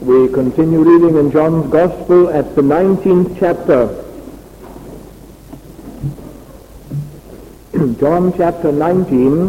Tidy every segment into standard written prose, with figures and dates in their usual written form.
We continue reading in John's Gospel at the 19th chapter. John chapter 19.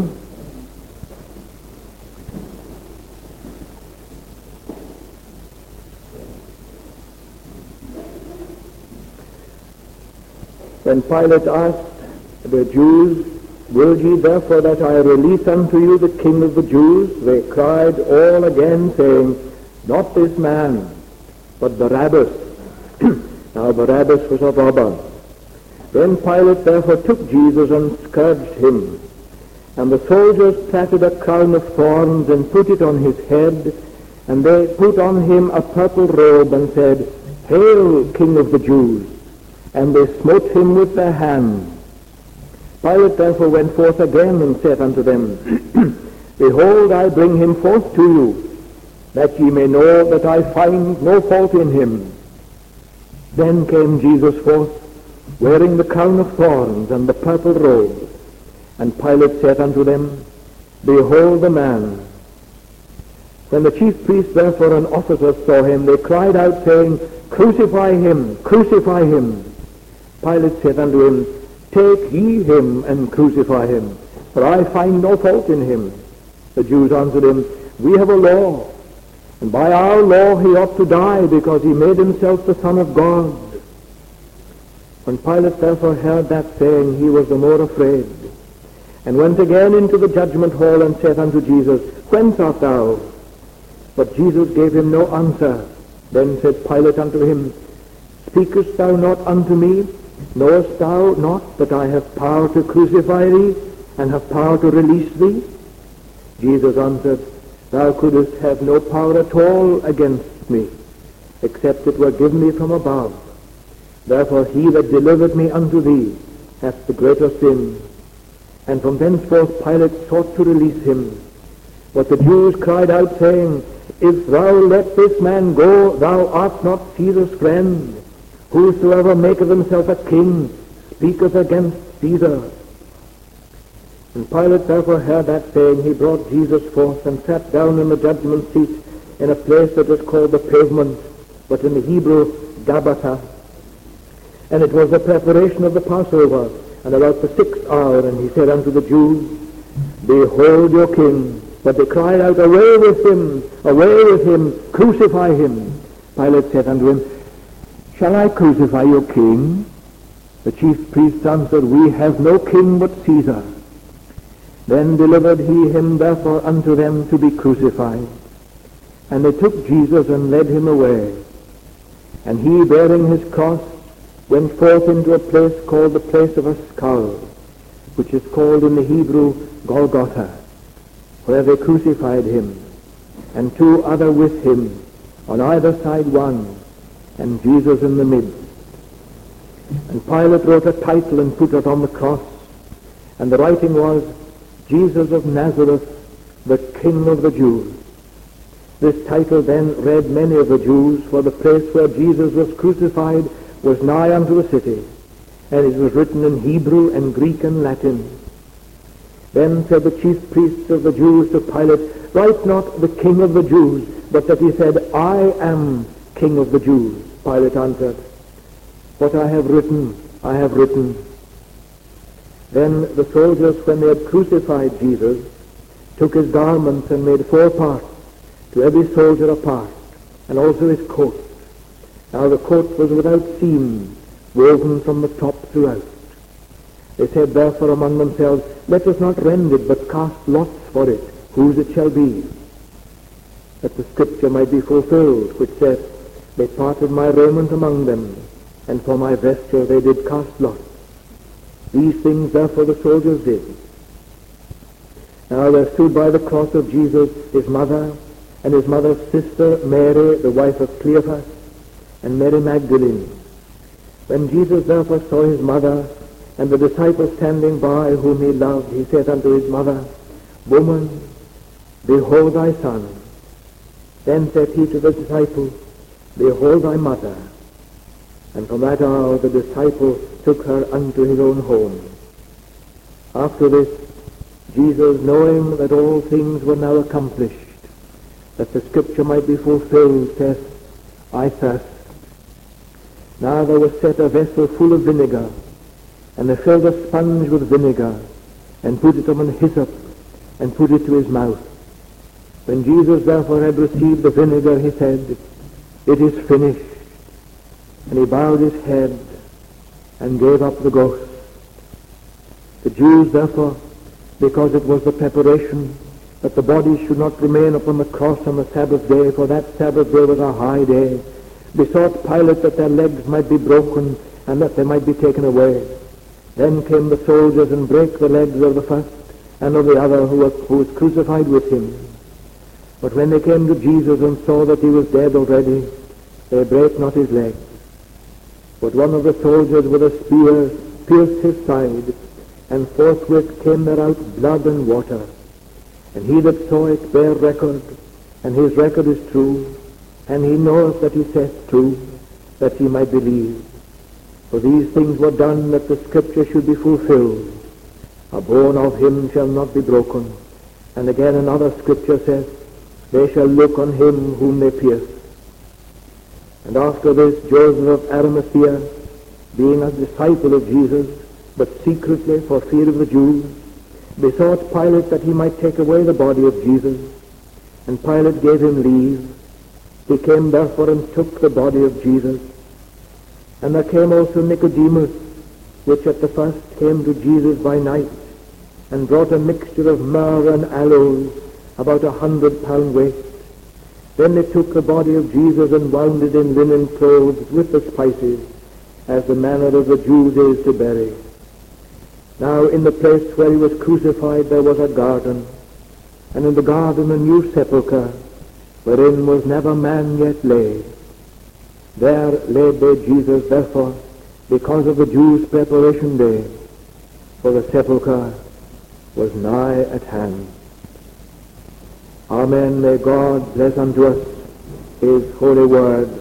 When Pilate asked the Jews, "Will ye therefore that I release unto you the King of the Jews?" they cried all again, saying, "Not this man, but Barabbas." Now Barabbas was a robber. Then Pilate therefore took Jesus and scourged him. And the soldiers plaited a crown of thorns and put it on his head, and they put on him a purple robe and said, "Hail, King of the Jews!" And they smote him with their hands. Pilate therefore went forth again and said unto them, "Behold, I bring him forth to you, that ye may know that I find no fault in him." Then came Jesus forth, wearing the crown of thorns and the purple robe. And Pilate said unto them, "Behold the man." When the chief priests therefore and officers saw him, they cried out, saying, "Crucify him, crucify him." Pilate said unto him, "Take ye him and crucify him, for I find no fault in him." The Jews answered him, "We have a law, and by our law he ought to die, because he made himself the Son of God." When Pilate therefore heard that saying, he was the more afraid, and went again into the judgment hall, and said unto Jesus, "Whence art thou?" But Jesus gave him no answer. Then said Pilate unto him, "Speakest thou not unto me? Knowest thou not that I have power to crucify thee, and have power to release thee?" Jesus answered, "Thou couldst have no power at all against me, except it were given me from above. Therefore he that delivered me unto thee hath the greater sin." And from thenceforth Pilate sought to release him. But the Jews cried out, saying, "If thou let this man go, thou art not Caesar's friend. Whosoever maketh himself a king speaketh against Caesar." When Pilate therefore heard that saying, he brought Jesus forth and sat down in the judgment seat in a place that is called the Pavement, but in the Hebrew, Gabbatha. And it was the preparation of the Passover, and about the 6th hour, and he said unto the Jews, "Behold your king." But they cried out, "Away with him, crucify him." Pilate said unto him, "Shall I crucify your king?" The chief priests answered, "We have no king but Caesar." Then delivered he him therefore unto them to be crucified. And they took Jesus and led him away. And he, bearing his cross, went forth into a place called the place of a skull, which is called in the Hebrew Golgotha, where they crucified him, and two other with him, on either side one, and Jesus in the midst. And Pilate wrote a title and put it on the cross, and the writing was, "Jesus of Nazareth, the King of the Jews." This title then read many of the Jews, for the place where Jesus was crucified was nigh unto the city, and it was written in Hebrew and Greek and Latin. Then said the chief priests of the Jews to Pilate, "Write not the King of the Jews, but that he said, I am King of the Jews." Pilate answered, "What I have written, I have written." Then the soldiers, when they had crucified Jesus, took his garments and made 4 parts, to every soldier a part, and also his coat. Now the coat was without seam, woven from the top throughout. They said therefore among themselves, "Let us not rend it, but cast lots for it, whose it shall be." That the scripture might be fulfilled, which saith, "They parted my raiment among them, and for my vesture they did cast lots." These things therefore the soldiers did. Now there stood by the cross of Jesus his mother, and his mother's sister Mary, the wife of Cleophas, and Mary Magdalene. When Jesus therefore saw his mother, and the disciple standing by whom he loved, he said unto his mother, "Woman, behold thy son." Then said he to the disciple, "Behold thy mother." And from that hour the disciple took her unto his own home. After this, Jesus, knowing that all things were now accomplished, that the scripture might be fulfilled, saith, I thirst. Now there was set a vessel full of vinegar, and they filled a sponge with vinegar, and put it on hyssop, and put it to his mouth. When Jesus therefore had received the vinegar, he said, It is finished. And he bowed his head and gave up the ghost. The Jews therefore, because it was the preparation that the body should not remain upon the cross on the Sabbath day, for that Sabbath day was a high day, besought Pilate that their legs might be broken and that they might be taken away. Then came the soldiers and brake the legs of the first and of the other who was crucified with him. But when they came to Jesus and saw that he was dead already, they brake not his legs. But one of the soldiers with a spear pierced his side, and forthwith came there out blood and water. And he that saw it bare record, and his record is true, and he knoweth that he saith true, that he might believe. For these things were done that the scripture should be fulfilled. A bone of him shall not be broken. And again another scripture says, They shall look on him whom they pierced. And after this, Joseph of Arimathea, being a disciple of Jesus, but secretly for fear of the Jews, besought Pilate that he might take away the body of Jesus. And Pilate gave him leave. He came therefore and took the body of Jesus. And there came also Nicodemus, which at the first came to Jesus by night, and brought a mixture of myrrh and aloes, about 100 pound weight. Then they took the body of Jesus and wound it in linen clothes with the spices, as the manner of the Jews is to bury. Now in the place where he was crucified there was a garden, and in the garden a new sepulchre, wherein was never man yet laid. There laid they Jesus, therefore, because of the Jews' preparation day, for the sepulchre was nigh at hand. Amen. May God bless unto us his holy word.